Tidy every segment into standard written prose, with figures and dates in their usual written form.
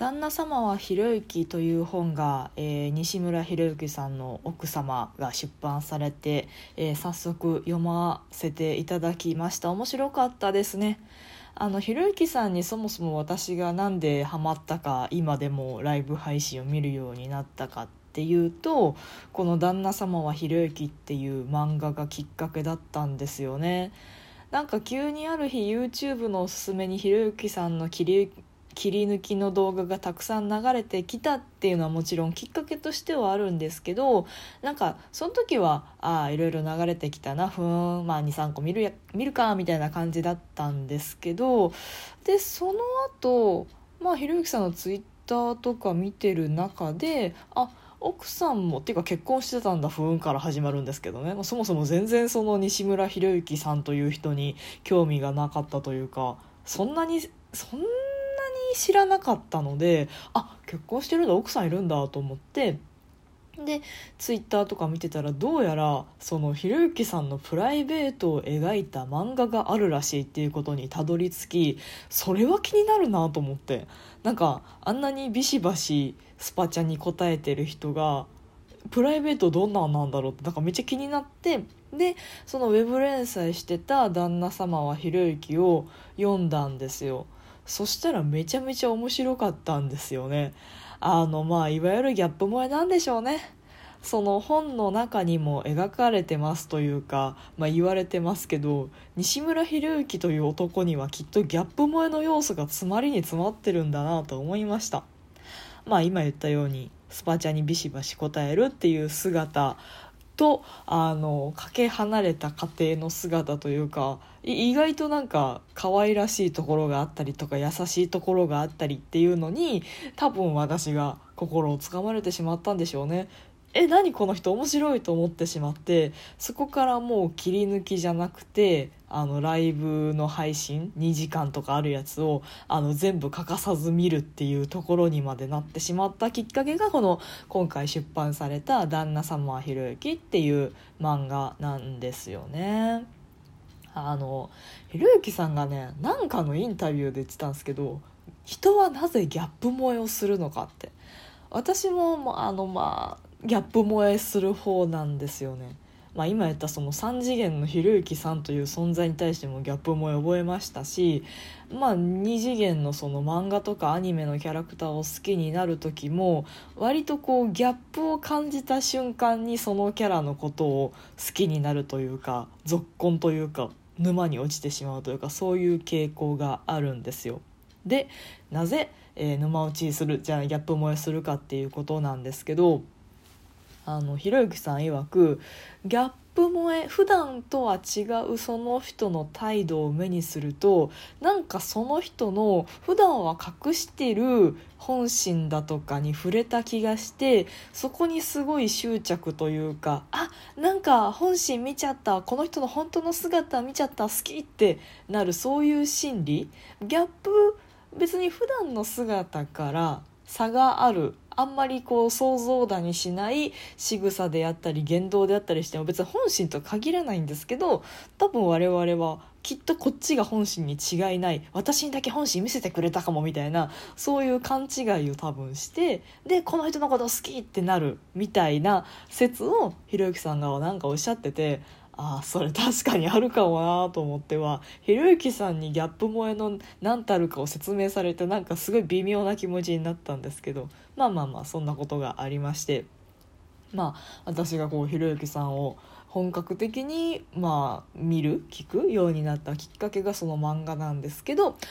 旦那様はひろゆきという本が、西村博之さんの奥様が出版されて、早速読ませていただきました。面白かったですね。ひろゆきさんにそもそも私がなんでハマったか、今でもライブ配信を見るようになったかっていうと、この旦那様はひろゆきっていう漫画がきっかけだったんですよね。なんか急にある日 YouTube のおすすめにひろゆきさんの切り抜きの動画がたくさん流れてきたっていうのはもちろんきっかけとしてはあるんですけど、なんかその時はいろいろ流れてきたな、まあ 2,3 個見るかみたいな感じだったんですけど、でその後ひろゆきさんのツイッターとか見てる中で、奥さんもっていうか結婚してたんだから始まるんですけどね、そもそも全然その西村博之さんという人に興味がなかったというか、そんなに知らなかったので、結婚してるんだ、奥さんいるんだと思って、でツイッターとか見てたら、どうやらそのひろゆきさんのプライベートを描いた漫画があるらしいっていうことにたどり着き、それは気になるなと思って、なんかあんなにビシバシスパチャに答えてる人がプライベートどんなんなんだろうってなんかめっちゃ気になって、でそのウェブ連載してた旦那様はひろゆきを読んだんですよ。そしたらめちゃめちゃ面白かったんですよね。いわゆるギャップ萌えなんでしょうね。その本の中にも描かれてますというか、言われてますけど、西村博之という男にはきっとギャップ萌えの要素が詰まりに詰まってるんだなと思いました。今言ったようにスパチャにビシバシ答えるっていう姿と、かけ離れた家庭の姿というか、意外となんか可愛らしいところがあったりとか優しいところがあったりっていうのに、多分私が心をつかまれてしまったんでしょうね。何この人面白いと思ってしまって、そこからもう切り抜きじゃなくてライブの配信2時間とかあるやつを全部欠かさず見るっていうところにまでなってしまったきっかけが、この今回出版された旦那様はひろゆきっていう漫画なんですよね。ひろゆきさんがね、なんかのインタビューで言ってたんですけど、人はなぜギャップ萌えをするのかって。私もギャップ萌えする方なんですよね。今言ったその3次元のひろゆきさんという存在に対してもギャップ萌え覚えましたし、2次元のその漫画とかアニメのキャラクターを好きになる時も、割とこうギャップを感じた瞬間にそのキャラのことを好きになるというか、ぞっこんというか沼に落ちてしまうというか、そういう傾向があるんですよ。でなぜ、沼落ちするじゃあギャップ萌えするかっていうことなんですけど、ひろゆきさん曰く、ギャップ萌え、普段とは違うその人の態度を目にすると、なんかその人の普段は隠してる本心だとかに触れた気がして、そこにすごい執着というか、なんか本心見ちゃった、この人の本当の姿見ちゃった、好きってなる、そういう心理。ギャップ、別に普段の姿から差がある、あんまりこう想像だにしない仕草であったり言動であったりしても、別に本心とは限らないんですけど、多分我々はきっとこっちが本心に違いない、私にだけ本心見せてくれたかもみたいな、そういう勘違いを多分して、でこの人のこと好きってなるみたいな説をひろゆきさんがなんかおっしゃってて、それ確かにあるかもなと思っては、ひろゆきさんにギャップ萌えの何たるかを説明されて、なんかすごい微妙な気持ちになったんですけど、そんなことがありまして、私がこうひろゆきさんを本格的に見る聞くようになったきっかけがその漫画なんですけど、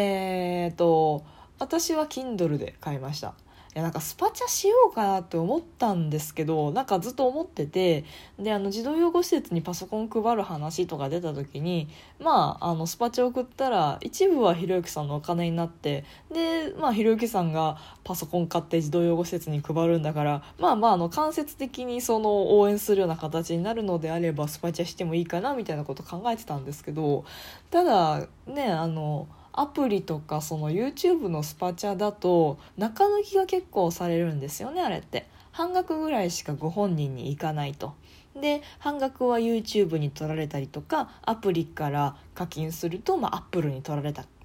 私は Kindle で買いました。なんかスパチャしようかなって思ったんですけど、なんかずっと思ってて、で児童養護施設にパソコン配る話とか出た時に、スパチャ送ったら一部はひろゆきさんのお金になって、でひろゆきさんがパソコン買って児童養護施設に配るんだから、間接的にその応援するような形になるのであればスパチャしてもいいかなみたいなこと考えてたんですけど、ただね、アプリとかその YouTube のスパチャだと中抜きが結構されるんですよね。あれって半額ぐらいしかご本人に行かないと。で半額は YouTube に取られたりとか、アプリから課金するとApple に取られた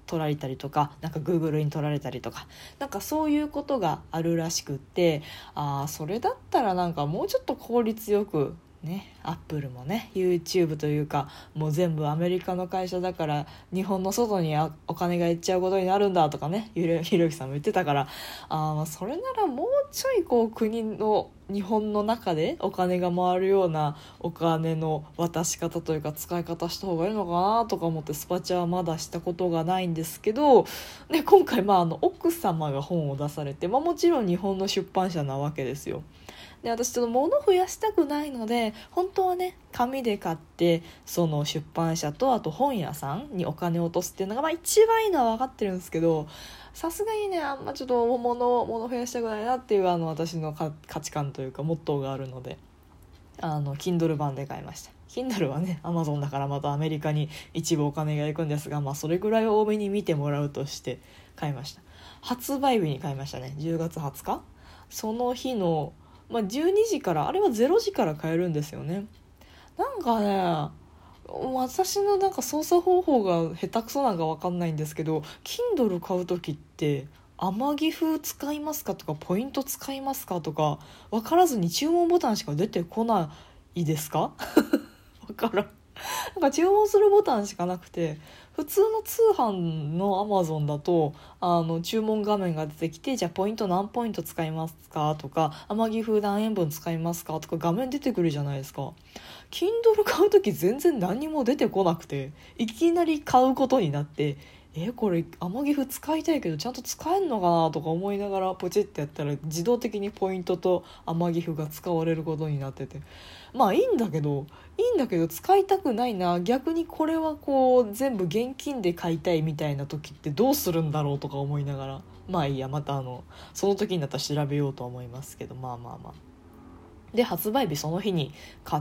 取られたりとか、なんか Google に取られたりとか、なんかそういうことがあるらしくって、それだったらなんかもうちょっと効率よくね、アップルもね YouTube というかもう全部アメリカの会社だから日本の外にお金がいっちゃうことになるんだとかね、ひろゆきさんも言ってたから、それならもうちょいこう国の日本の中でお金が回るようなお金の渡し方というか使い方した方がいいのかなとか思って、スパチャはまだしたことがないんですけど、ね、今回奥様が本を出されて、もちろん日本の出版社なわけですよ。で、私ちょっと物増やしたくないので、本当はね紙で買ってその出版社とあと本屋さんにお金を落とすっていうのが一番いいのは分かってるんですけど、さすがにねあんまちょっと物増やしたくないなっていう私の価値観というかモットーがあるので、Kindle 版で買いました。 Kindle はね Amazon だからまたアメリカに一部お金が行くんですが、それぐらい多めに見てもらうとして買いました。発売日に買いましたね、10月20日。その日の12時からあれは0時から買えるんですよね。なんかね私のなんか操作方法が下手くそなんか分かんないんですけど、 Kindle 買う時って天城風使いますかとかポイント使いますかとか分からずに注文ボタンしか出てこないですか？分からん。なんか注文するボタンしかなくて、普通の通販の Amazon だと注文画面が出てきて、じゃあポイント何ポイント使いますかとか天城風何円分使いますかとか画面出てくるじゃないですか。 Kindle 買う時全然何も出てこなくて、いきなり買うことになって、これ天城風使いたいけどちゃんと使えんのかなとか思いながらポチってやったら自動的にポイントと天城風が使われることになってて、いいんだけど使いたくないな、逆にこれはこう全部現金で買いたいみたいな時ってどうするんだろうとか思いながら、いいや、またその時になったら調べようと思いますけど、で発売日その日に買って、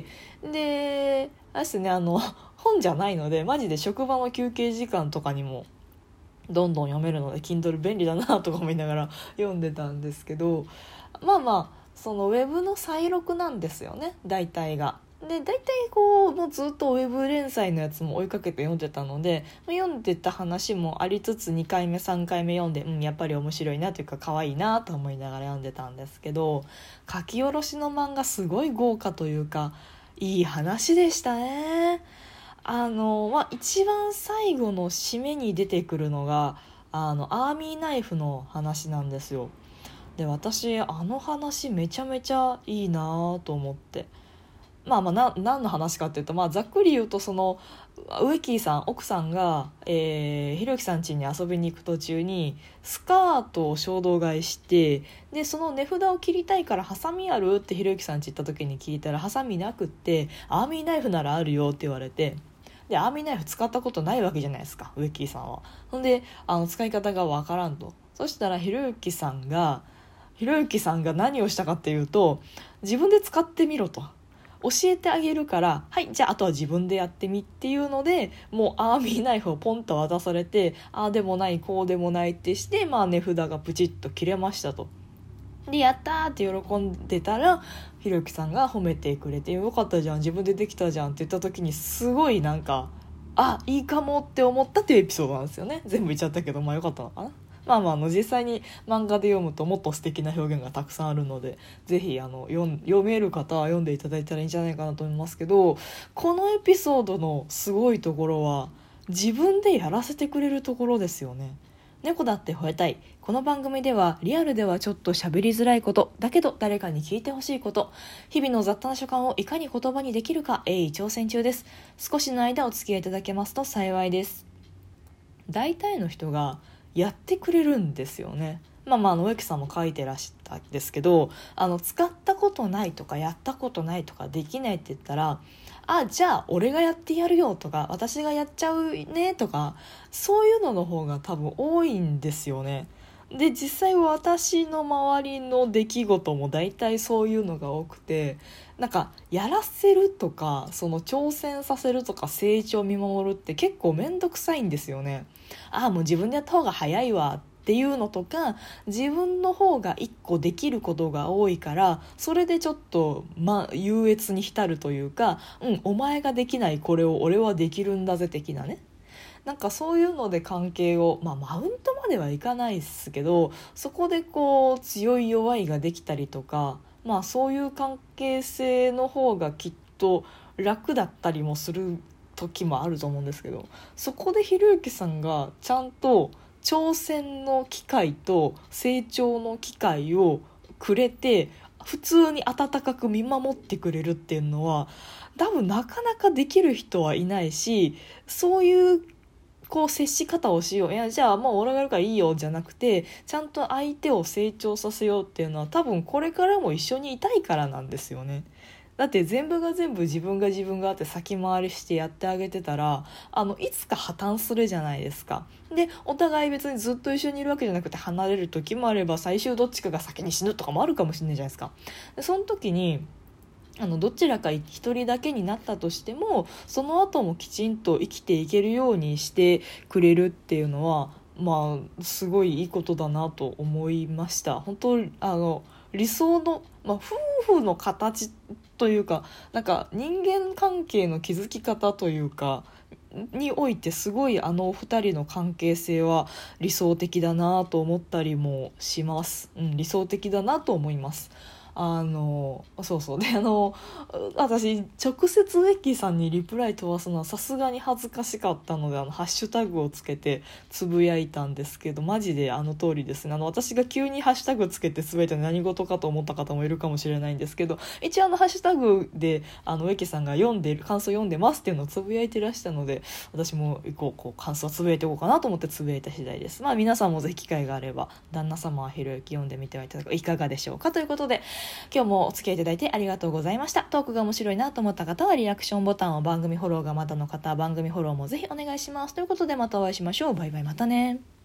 であれですね本じゃないのでマジで職場の休憩時間とかにもどんどん読めるので Kindle 便利だなとか思いながら読んでたんですけど、そのウェブの再録なんですよね大体が。で大体こうもうずっとウェブ連載のやつも追いかけて読んでたので、読んでた話もありつつ2回目3回目読んで、やっぱり面白いなというか可愛いなと思いながら読んでたんですけど、書き下ろしの漫画すごい豪華というかいい話でしたね。一番最後の締めに出てくるのがアーミーナイフの話なんですよ。で私話めちゃめちゃいいなと思って、何の話かっていうと、ざっくり言うとその植木さん奥さんが、ひろゆきさん家に遊びに行く途中にスカートを衝動買いして、でその値札を切りたいからハサミあるってひろゆきさん家行った時に聞いたらハサミなくって、アーミーナイフならあるよって言われて、でアーミーナイフ使ったことないわけじゃないですか植木さんは。ほんで使い方がわからんと。そしたらひろゆきさんが何をしたかっていうと、自分で使ってみろと教えてあげるから、はいじゃああとは自分でやってみっていうので、もうアーミーナイフをポンと渡されて、ああでもないこうでもないってして、値札がプチッと切れましたと。でやったーって喜んでたらひろゆきさんが褒めてくれて、よかったじゃん自分でできたじゃんって言った時にすごいなんかいいかもって思ったっていうエピソードなんですよね。全部言っちゃったけどよかったのかな。実際に漫画で読むともっと素敵な表現がたくさんあるので、ぜひ読める方は読んでいただいたらいいんじゃないかなと思いますけど、このエピソードのすごいところは自分でやらせてくれるところですよね。猫だって吠えたい。この番組ではリアルではちょっと喋りづらいことだけど誰かに聞いてほしいこと、日々の雑多な所感をいかに言葉にできるか鋭意挑戦中です。少しの間お付き合いいただけますと幸いです。大体の人がやってくれるんですよね。植木さんも書いてらしたんですけど、使ったことないとかやったことないとかできないって言ったら、じゃあ俺がやってやるよとか私がやっちゃうねとか、そういうのの方が多分多いんですよね。で実際私の周りの出来事も大体そういうのが多くて、なんかやらせるとかその挑戦させるとか成長を見守るって結構めんどくさいんですよね。もう自分でやった方が早いわっていうのとか、自分の方が一個できることが多いからそれでちょっと優越に浸るというか、お前ができないこれを俺はできるんだぜ的なね。 なんかそういうので関係を、マウントまではいかないですけど、そこでこう強い弱いができたりとか、そういう関係性の方がきっと楽だったりもする時もあると思うんですけど、そこでひろゆきさんがちゃんと挑戦の機会と成長の機会をくれて、普通に温かく見守ってくれるっていうのは多分なかなかできる人はいないし、そういうこう接し方をしよう、いやじゃあもう俺がやるからいいよじゃなくて、ちゃんと相手を成長させようっていうのは多分これからも一緒にいたいからなんですよね。だって全部が全部自分があって先回りしてやってあげてたら、いつか破綻するじゃないですか。でお互い別にずっと一緒にいるわけじゃなくて離れる時もあれば、最終どっちかが先に死ぬとかもあるかもしれないじゃないですか。でその時にどちらか一人だけになったとしても、その後もきちんと生きていけるようにしてくれるっていうのは、すごいいいことだなと思いました。本当理想の、夫婦の形というか、なんか人間関係の築き方というかにおいて、すごいお二人の関係性は理想的だなと思ったりもします、理想的だなと思います。そうそうで私直接ウェッキーさんにリプライ飛ばすのはさすがに恥ずかしかったので、ハッシュタグをつけてつぶやいたんですけど、マジで通りですね。私が急にハッシュタグつけてつぶやいたの何事かと思った方もいるかもしれないんですけど、一応ハッシュタグでウェッキーさんが感想読んでますっていうのをつぶやいてらしたので、私もこう感想をつぶやいていこうかなと思ってつぶやいた次第です。皆さんもぜひ機会があれば旦那様はひろゆき読んでみてはいかがでしょうかということで、今日もお付き合いいただいてありがとうございました。トークが面白いなと思った方はリアクションボタンを、番組フォローがまだの方は番組フォローもぜひお願いします。ということでまたお会いしましょう。バイバイ、またね。